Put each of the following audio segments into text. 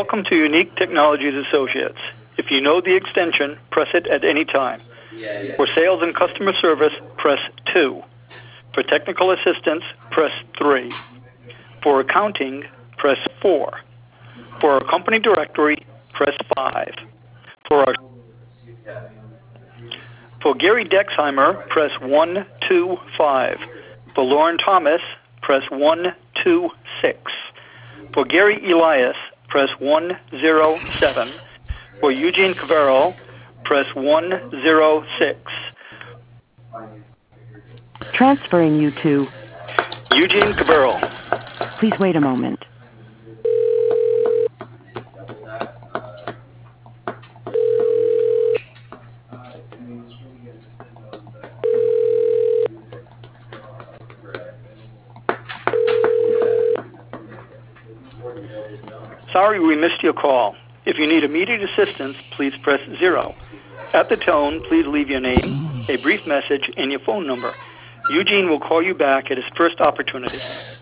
Welcome to Unique Technologies Associates. If you know the extension, press it at any time. For sales and customer service, press 2. For technical assistance, press 3. For accounting, press 4. For our company directory, press 5. For Gary Dexheimer, press 125. For Lauren Thomas, press 126. For Gary Elias, press 107. For Eugene Cavero, press 106. Transferring you to Eugene Cavero. Please wait a moment. Sorry we missed your call. If you need immediate assistance, please press 0. At the tone, please leave your name, a brief message, and your phone number. Eugene will call you back at his first opportunity.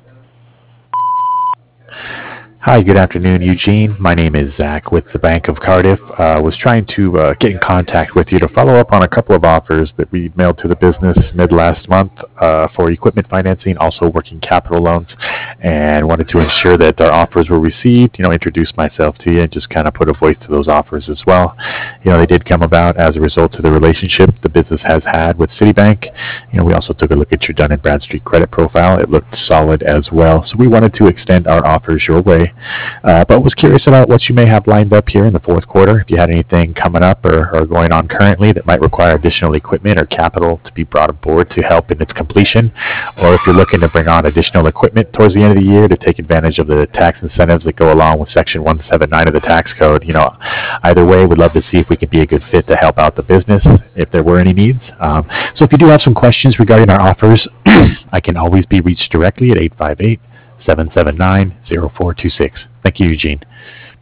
Hi, good afternoon, Eugene. My name is Zach with the Bank of Cardiff. Was trying to get in contact with you to follow up on a couple of offers that we mailed to the business mid last month for equipment financing, also working capital loans, and wanted to ensure that our offers were received, introduce myself to you and just kind of put a voice to those offers as well. They did come about as a result of the relationship the business has had with Citibank. We also took a look at your Dun & Bradstreet credit profile. It looked solid as well. So we wanted to extend our offers your way. But was curious about what you may have lined up here in the fourth quarter, if you had anything coming up or going on currently that might require additional equipment or capital to be brought aboard to help in its completion, or if you're looking to bring on additional equipment towards the end of the year to take advantage of the tax incentives that go along with Section 179 of the tax code. Either way, we'd love to see if we could be a good fit to help out the business if there were any needs. So if you do have some questions regarding our offers, I can always be reached directly at 858-779-0426. Thank you, Eugene.